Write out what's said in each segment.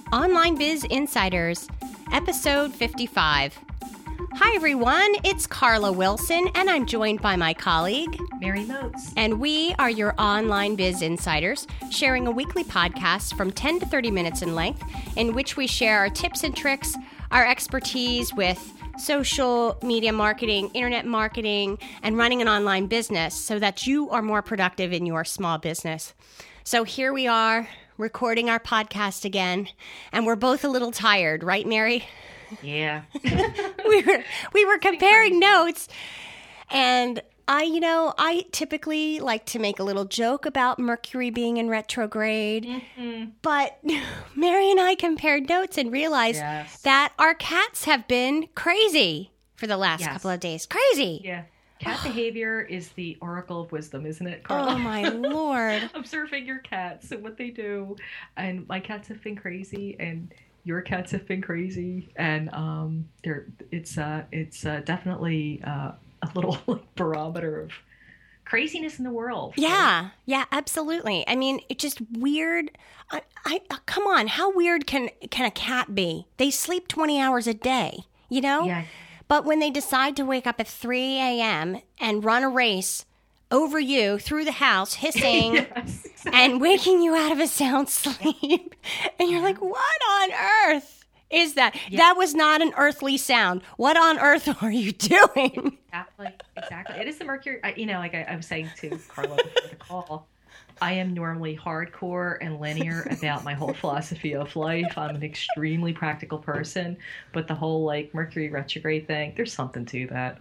Online Biz Insiders, episode 55. Hi everyone, it's Carla Wilson, and I'm joined by my colleague, Mary Moats. And we are your Online Biz Insiders, sharing a weekly podcast from 10 to 30 minutes in length, in which we share our tips and tricks, our expertise with social media marketing, internet marketing, and running an online business so that you are more productive in your small business. So here we are, recording our podcast again, and we're both a little tired, right, Mary? Yeah. we were comparing notes, and I typically like to make a little joke about Mercury being in retrograde, but Mary and I compared notes and realized that our cats have been crazy for the last couple of days. Crazy. Yeah. Cat behavior is the oracle of wisdom, isn't it, Carla? Oh, my Lord. Observing your cats and what they do. And my cats have been crazy, and your cats have been crazy. And it's definitely a little barometer of craziness in the world. Yeah, absolutely. I mean, it's just weird. I come on, how weird can a cat be? They sleep 20 hours a day, you know? Yeah. But when they decide to wake up at 3 a.m. and run a race over you through the house, hissing Yes, exactly. and waking you out of a sound sleep, and you're like, what on earth is that? Yeah. That was not an earthly sound. What on earth are you doing? Exactly. It is the Mercury. Like I was saying to Carla before the call, I am normally hardcore and linear about my whole philosophy of life. I'm an extremely practical person, but the whole Mercury retrograde thing, there's something to that.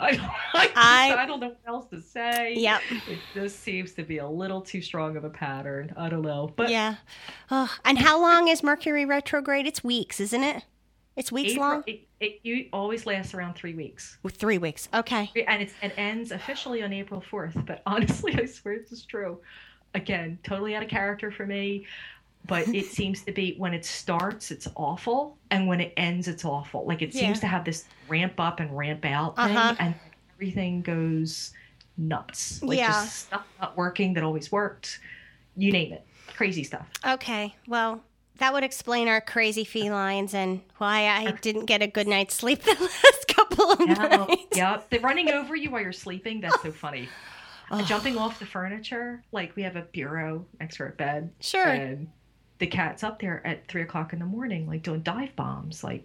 I don't know what else to say. Yep. It just seems to be a little too strong of a pattern. I don't know. But yeah. Oh, and how long is Mercury retrograde? It's weeks, isn't it? It's weeks long? It always lasts around 3 weeks. 3 weeks. Okay. And it ends officially on April 4th. But honestly, I swear this is true. Again, totally out of character for me. But it seems to be when it starts, it's awful. And when it ends, it's awful. It seems to have this ramp up and ramp out thing. And everything goes nuts. Just stuff not working that always worked. You name it. Crazy stuff. Okay. Well, that would explain our crazy felines and why I didn't get a good night's sleep the last couple of nights. Yeah, they're running over you while you're sleeping. That's so funny. Jumping off the furniture. We have a bureau next to our bed. Sure. And the cat's up there at 3 o'clock in the morning, doing dive bombs. What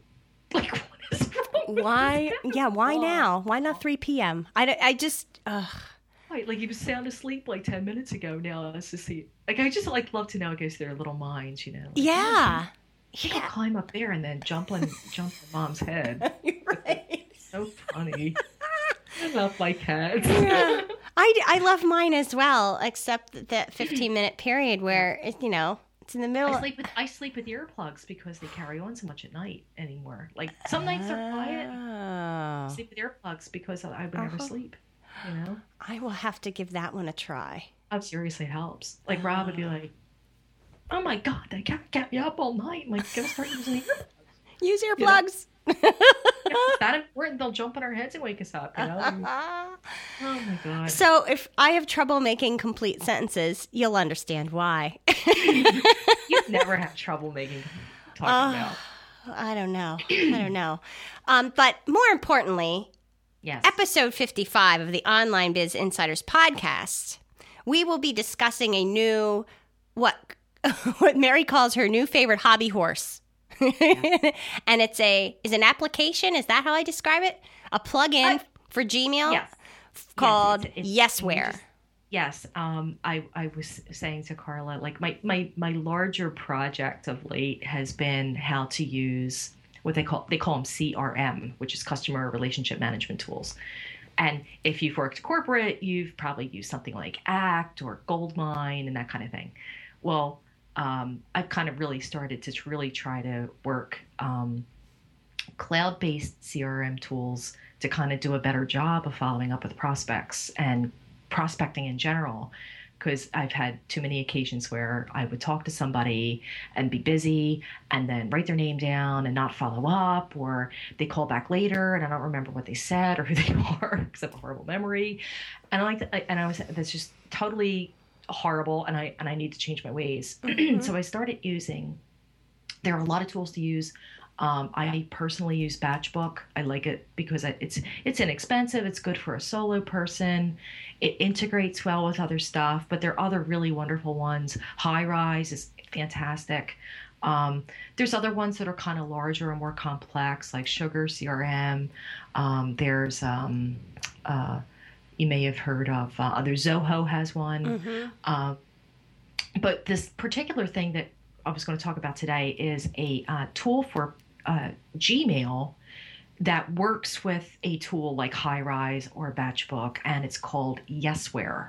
is wrong? Why? Yeah, why now? Why not 3 p.m.? I just... Right, he was sound asleep 10 minutes ago. Now let's just see. I just love to know it goes through their little minds, Yeah. You can climb up there and then jump on mom's head. Right. It's so funny. I love my cats. Yeah. I love mine as well, except that 15-minute period where it's in the middle. I sleep with earplugs because they carry on so much at night anymore. Some nights are quiet. I sleep with earplugs because I would never sleep. I will have to give that one a try. Oh, seriously, it helps. Rob would be like, "Oh my God, that cat kept me up all night." I'm gotta start using earplugs. Use earplugs. It's that important. They'll jump on our heeds and wake us up. Oh my God. So if I have trouble making complete sentences, you'll understand why. You've never had trouble talking about. I don't know. But more importantly, yes. Episode 55 of the Online Biz Insiders podcast, we will be discussing a new, what Mary calls her new favorite hobby horse. And it's an application, is that how I describe it? A plug-in for Gmail called Yesware. Yes. I was saying to Carla, my larger project of late has been how to use what they call them CRM, which is customer relationship management tools. And if you've worked corporate, you've probably used something like Act or Goldmine and that kind of thing. Well, I've kind of really started to really try to work cloud-based CRM tools to kind of do a better job of following up with prospects and prospecting in general. Because I've had too many occasions where I would talk to somebody and be busy and then write their name down and not follow up, or they call back later and I don't remember what they said or who they are because I have a horrible memory. And that's just totally horrible, and I need to change my ways. So I started using There are a lot of tools to use. I personally use Batchbook. I like it because it's inexpensive. It's good for a solo person. It integrates well with other stuff, but there are other really wonderful ones. HighRise is fantastic. There's other ones that are kind of larger and more complex, like Sugar CRM. There's you may have heard of Zoho has one. But this particular thing that I was going to talk about today is a tool for Gmail that works with a tool like HighRise or Batchbook, and it's called Yesware.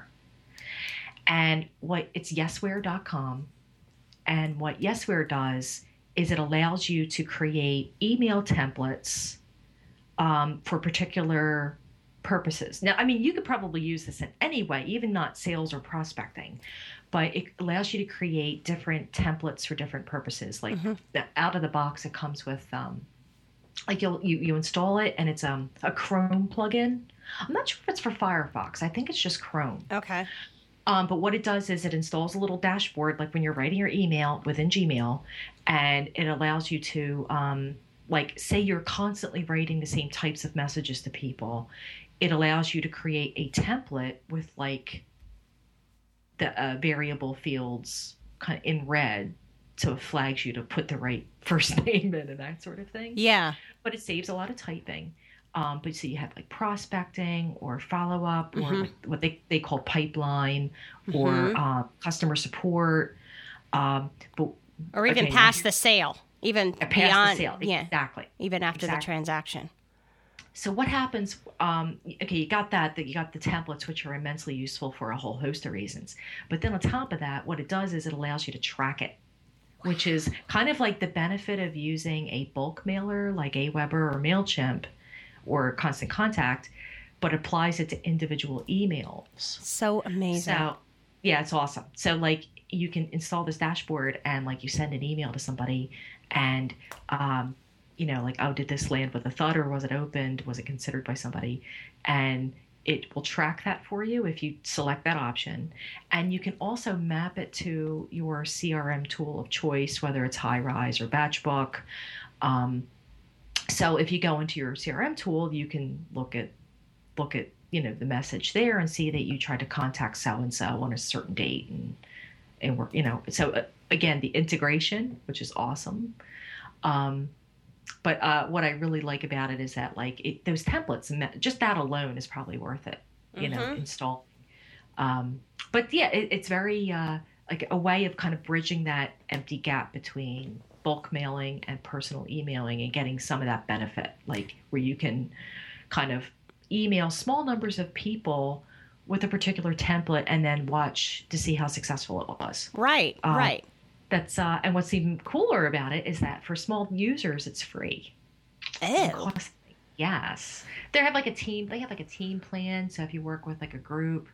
And it's yesware.com. And what Yesware does is it allows you to create email templates for particular purposes. Now, I mean, you could probably use this in any way, even not sales or prospecting, but it allows you to create different templates for different purposes. Like out of the box, it comes with like you install it, and it's a Chrome plugin. I'm not sure if it's for Firefox. I think it's just Chrome. Okay. But what it does is it installs a little dashboard, like when you're writing your email within Gmail, and it allows you to, like, say you're constantly writing the same types of messages to people. It allows you to create a template with, like, the variable fields kind of in red, so it flags you to put the right first name in and that sort of thing. Yeah. But it saves a lot of typing. But so you have like prospecting or follow-up or like what they call pipeline or customer support. Or even past the sale, even beyond the sale. Yeah, exactly. Even after the transaction. So what happens, you got you got the templates, which are immensely useful for a whole host of reasons. But then on top of that, what it does is it allows you to track it, which is kind of like the benefit of using a bulk mailer like Aweber or MailChimp or Constant Contact, but applies it to individual emails. So amazing. So, yeah, it's awesome. So, like, you can install this dashboard and, like, you send an email to somebody and, you know, like, oh, did this land with a thud or was it opened? Was it considered by somebody? And it will track that for you if you select that option. And you can also map it to your CRM tool of choice, whether it's HighRise or Batchbook. So if you go into your CRM tool, you can look at you know the message there and see that you tried to contact so and so on a certain date and we're, you know, so again, the integration, which is awesome. But what I really like about it is that like those templates, just that alone is probably worth it, you know, installing. But yeah, it's very like a way of kind of bridging that empty gap between bulk mailing and personal emailing and getting some of that benefit, like where you can kind of email small numbers of people with a particular template and then watch to see how successful it was. Right, right. That's and what's even cooler about it is that for small users, it's free. Oh. Yes. They have like a team plan. So if you work with like a group,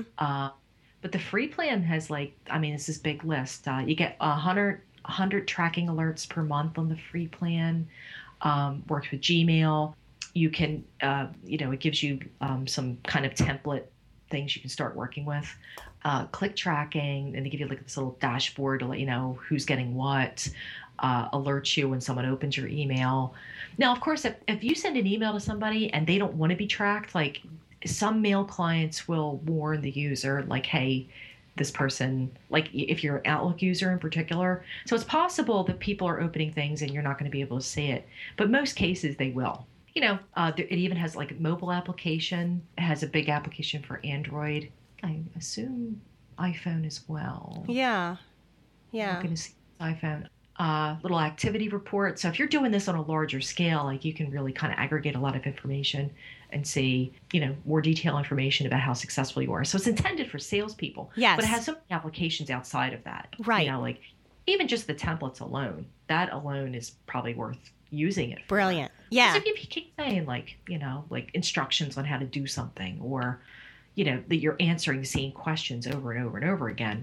but the free plan has like, I mean, it's this big list. You get 100 tracking alerts per month on the free plan. Works with Gmail. You can, you know, it gives you some kind of template things you can start working with. Click tracking, and they give you like this little dashboard to let you know who's getting what. Alerts you when someone opens your email. Now, of course, if you send an email to somebody and they don't want to be tracked, like some mail clients will warn the user, like, hey, this person, like if you're an Outlook user in particular. So it's possible that people are opening things and you're not going to be able to see it. But most cases they will. You know, it even has like a mobile application. It has a big application for Android. I assume iPhone as well. Yeah. Yeah. I'm going to see iPhone. Little activity report. So if you're doing this on a larger scale, like you can really kind of aggregate a lot of information and see, you know, more detailed information about how successful you are. So it's intended for salespeople. Yes. But it has so many applications outside of that. Right. You know, like even just the templates alone, that alone is probably worth using it for. Brilliant. Yeah. So if you keep saying like, you know, like instructions on how to do something, or, you know, that you're answering the same questions over and over and over again.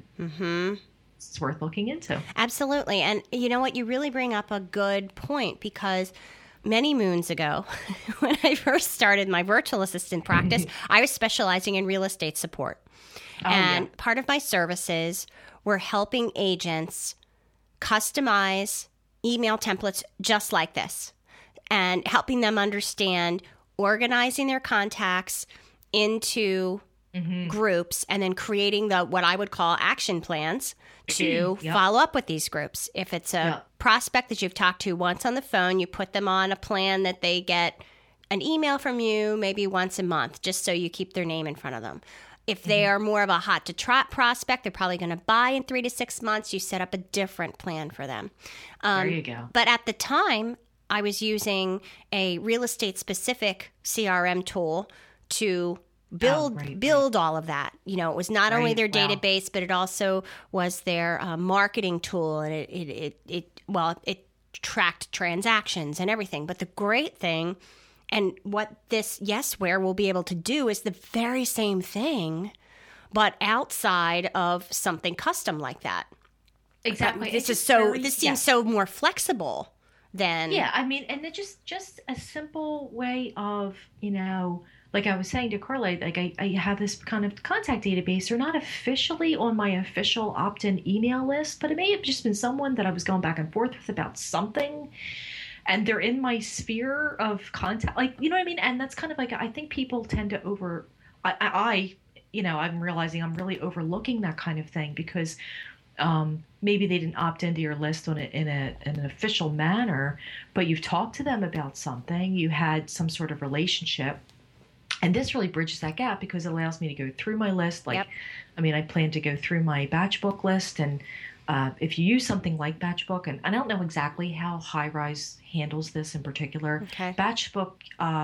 It's worth looking into. Absolutely. And you know what? You really bring up a good point, because many moons ago, when I first started my virtual assistant practice, I was specializing in real estate support. And part of my services were helping agents customize email templates just like this and helping them understand organizing their contacts into groups and then creating what I would call action plans to follow up with these groups. If it's a prospect that you've talked to once on the phone, you put them on a plan that they get an email from you maybe once a month, just so you keep their name in front of them. If they are more of a hot to trot prospect, they're probably going to buy in 3 to 6 months. You set up a different plan for them. There you go. But at the time, I was using a real estate specific CRM tool to build all of that. You know, it was not only their database, but it also was their marketing tool, and it tracked transactions and everything. But the great thing, and what this Yesware will be able to do, is the very same thing, but outside of something custom like that. Exactly. This seems so more flexible than. Yeah, I mean, and it's just a simple way of, you know, like I was saying to Carla, like I have this kind of contact database. They're not officially on my official opt-in email list, but it may have just been someone that I was going back and forth with about something. And they're in my sphere of contact, like, you know what I mean? And that's kind of like, I think people tend to I'm realizing I'm really overlooking that kind of thing because maybe they didn't opt into your list in an official manner, but you've talked to them about something, you had some sort of relationship. And this really bridges that gap because it allows me to go through my list. Like, I mean, I plan to go through my Batchbook list, and if you use something like Batchbook, and I don't know exactly how Highrise handles this in particular. Okay. Batchbook,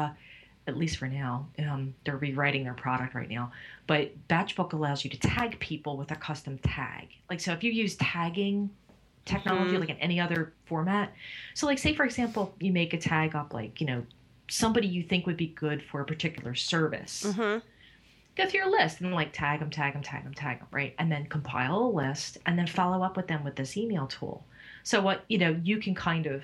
at least for now, they're rewriting their product right now, but Batchbook allows you to tag people with a custom tag. Like, so if you use tagging technology like in any other format, so like say for example, you make a tag up like, you know, somebody you think would be good for a particular service. Go through your list and like tag them, right? And then compile a list and then follow up with them with this email tool. So what, you know, you can kind of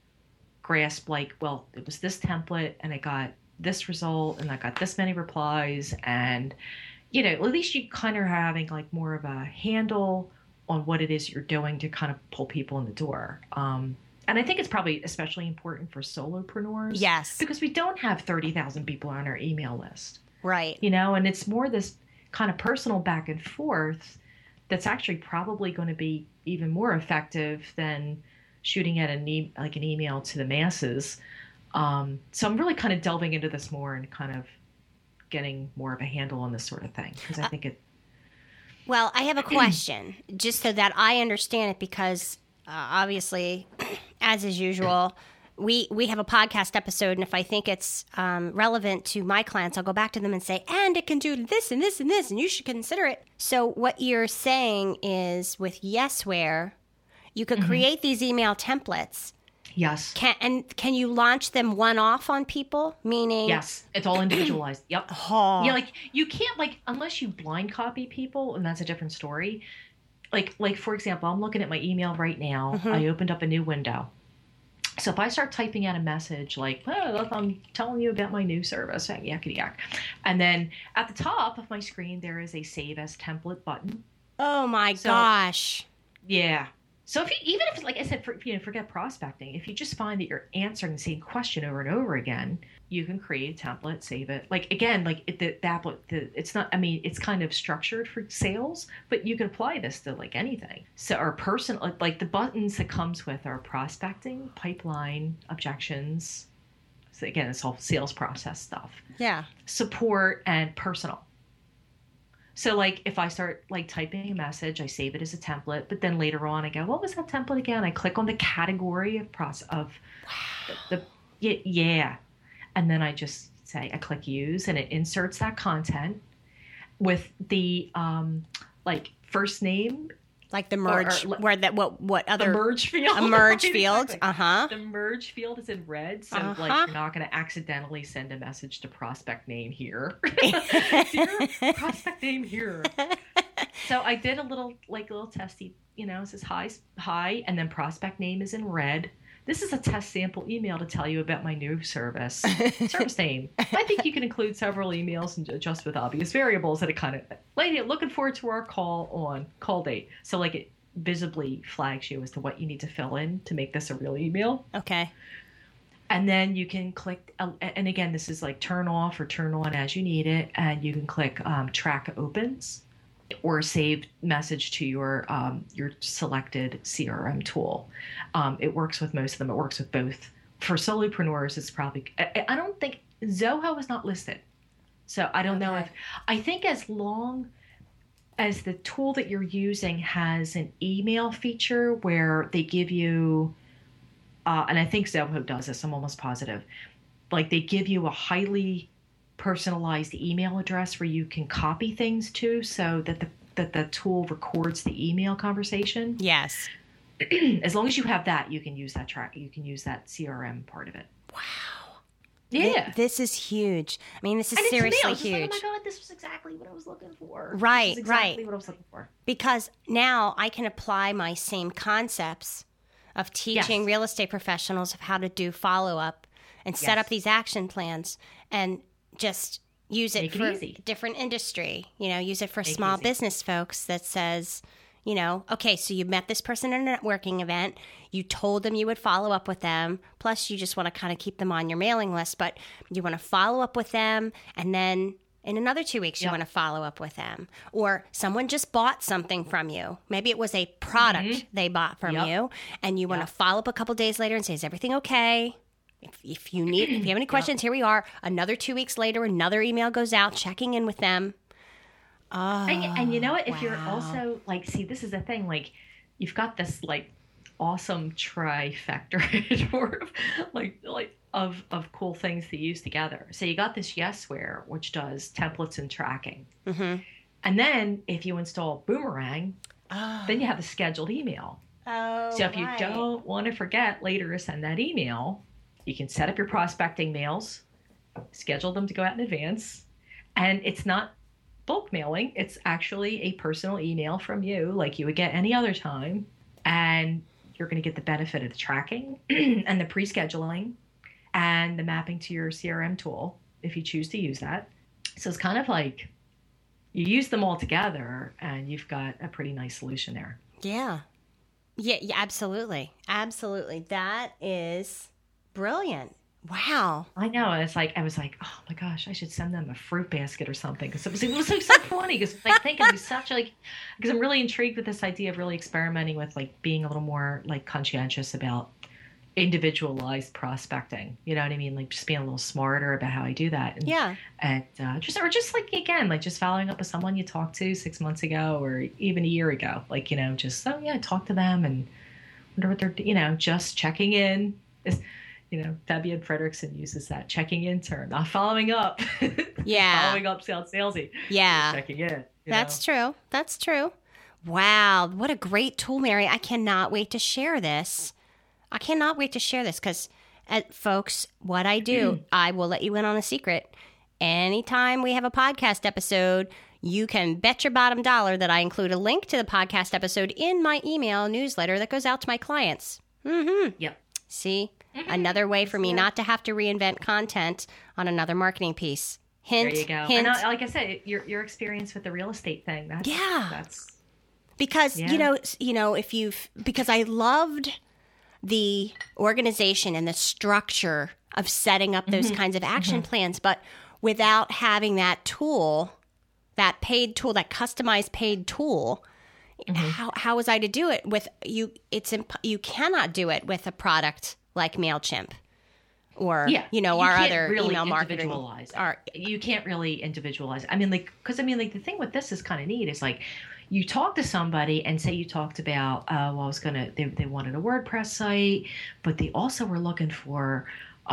grasp like, well, it was this template and it got this result and I got this many replies, and, you know, at least you kind of are having like more of a handle on what it is you're doing to kind of pull people in the door. And I think it's probably especially important for solopreneurs. Yes. Because we don't have 30,000 people on our email list. Right. You know, and it's more this kind of personal back and forth that's actually probably going to be even more effective than shooting at an email to the masses. So I'm really kind of delving into this more and kind of getting more of a handle on this sort of thing because I think it. Well, I have a question just so that I understand it because obviously, as is usual, we have a podcast episode, and if I think it's relevant to my clients, I'll go back to them and say, and it can do this and this and this, and you should consider it. So what you're saying is with Yesware, you could create these email templates. Yes. Can you launch them one-off on people? Meaning... Yes. It's all individualized. Yep. Oh. Yeah, like, you can't, like, unless you blind copy people, and that's a different story. Like for example, I'm looking at my email right now. I opened up a new window. So if I start typing out a message like, oh, look, I'm telling you about my new service, yakety yak. And then at the top of my screen, there is a Save as Template button. Oh, my gosh. Yeah. So even if, like I said, forget prospecting, if you just find that you're answering the same question over and over again, you can create a template, save it. Like, again, like it's not, I mean, it's kind of structured for sales, but you can apply this to like anything. So our personal, like the buttons that comes with are prospecting, pipeline, objections. So again, it's all sales process stuff. Yeah. Support and personal. So, like, if I start, like, typing a message, I save it as a template, but then later on I go, what was that template again? I click on the category of yeah. And then I just say, I click use, and it inserts that content with the, like, first name. Like the merge, what other? The merge field. A merge field, exactly. The merge field is in red, so like you're not going to accidentally send a message to prospect name here. Dear prospect name here. So I did a little testy, you know, it says hi, and then prospect name is in red. This is a test sample email to tell you about my new service. Service name. I think you can include several emails and adjust with obvious variables that it kind of, lady, looking forward to our call date. So like visibly flags you as to what you need to fill in to make this a real email. Okay. And then you can click, and again, this is like turn off or turn on as you need it. And you can click track opens or save message to your selected CRM tool. It works with most of them. It works with both. For solopreneurs, it's probably, I don't think, Zoho is not listed. So I don't know if, I think as long as the tool that you're using has an email feature where they give you, and I think Zoho does this, I'm almost positive, like they give you a highly personalized email address where you can copy things to so that the tool records the email conversation. Yes. As long as you have that, you can use that you can use that CRM part of it. Wow. Yeah. This is huge. I mean, this is and seriously it's huge. like, oh my God, this was exactly what I was looking for. Right, this is exactly right. what I was looking for. Because now I can apply my same concepts of teaching real estate professionals of how to do follow-up and set up these action plans and just use it for different industry. Use it for small business folks that says, okay, so you met this person at a networking event. You told them you would follow up with them. Plus, you just want to kind of keep them on your mailing list, but you want to follow up with them. And then in another 2 weeks, you want to follow up with them. Or someone just bought something from you. Maybe it was a product they bought from you. And you want to follow up a couple days later and say, is everything okay? If you have any questions, here we are. Another 2 weeks later, another email goes out checking in with them. Oh, and you know what? If you're also like, see, this is the thing. Like, you've got this like awesome trifecta of cool things to use together. So you got this Yesware, which does templates and tracking, and then if you install Boomerang, then you have a scheduled email. Oh, so if you don't want to forget later to send that email, you can set up your prospecting mails, schedule them to go out in advance, and it's not bulk mailing. It's actually a personal email from you like you would get any other time. And you're going to get the benefit of the tracking and the pre-scheduling and the mapping to your CRM tool if you choose to use that. So it's kind of like you use them all together and you've got a pretty nice solution there. Yeah, absolutely. Absolutely. That is brilliant. Wow. I know. I was like, oh my gosh, I should send them a fruit basket or something. Because it was so funny. Because like thinking it was such like, because I'm really intrigued with this idea of really experimenting with like being a little more like conscientious about individualized prospecting. You know what I mean? Like just being a little smarter about how I do that. And, And just like, again, like just following up with someone you talked to 6 months ago or even a year ago. Like, just, talk to them and wonder what they're, just checking in. Fabian Fredrickson uses that checking in term, not following up. Following up sounds salesy. Yeah. Just checking in. That's true. That's true. Wow. What a great tool, Mary. I cannot wait to share this. Because, folks, what I do, I will let you in on a secret. Anytime we have a podcast episode, you can bet your bottom dollar that I include a link to the podcast episode in my email newsletter that goes out to my clients. Yep. See? Another way for me not to have to reinvent content on another marketing piece. Hint, there you go. hint. And like I said, your experience with the real estate thing. That's because because I loved the organization and the structure of setting up those kinds of action plans, but without having that tool, that paid tool, that customized paid tool. How was I to do it with you? You cannot do it with a product like MailChimp or, our other really email marketing. You can't really individualize. I mean, the thing with this is kind of neat. Is like you talk to somebody and say you talked about, they wanted a WordPress site, but they also were looking for,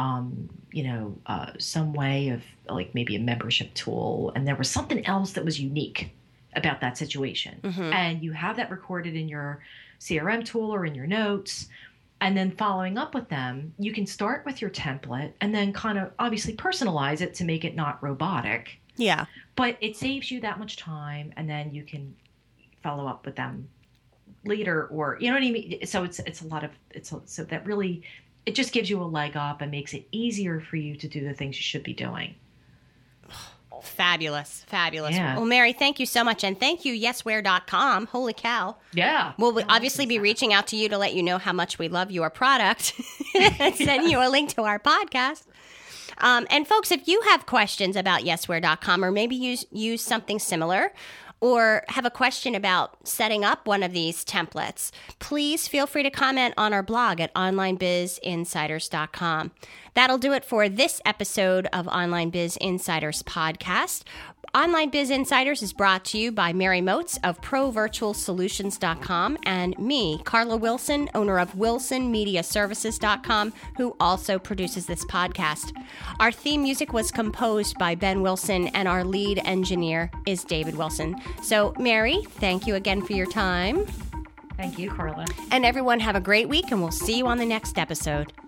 some way of like maybe a membership tool. And there was something else that was unique about that situation. And you have that recorded in your CRM tool or in your notes. And then following up with them, you can start with your template and then kind of obviously personalize it to make it not robotic. Yeah. But it saves you that much time, and then you can follow up with them later, or you know what I mean? So so that really, it just gives you a leg up and makes it easier for you to do the things you should be doing. Fabulous. Yeah. Well, Mary, thank you so much. And thank you, yeswear.com. Holy cow. Yeah. We'll obviously be reaching out to you to let you know how much we love your product and send you a link to our podcast. And folks, if you have questions about yeswear.com or maybe use something similar or have a question about setting up one of these templates, please feel free to comment on our blog at onlinebizinsiders.com. That'll do it for this episode of Online Biz Insiders podcast. Online Biz Insiders is brought to you by Mary Moats of ProVirtualSolutions.com and me, Carla Wilson, owner of WilsonMediaServices.com, who also produces this podcast. Our theme music was composed by Ben Wilson, and our lead engineer is David Wilson. So, Mary, thank you again for your time. Thank you, Carla. And everyone have a great week, and we'll see you on the next episode.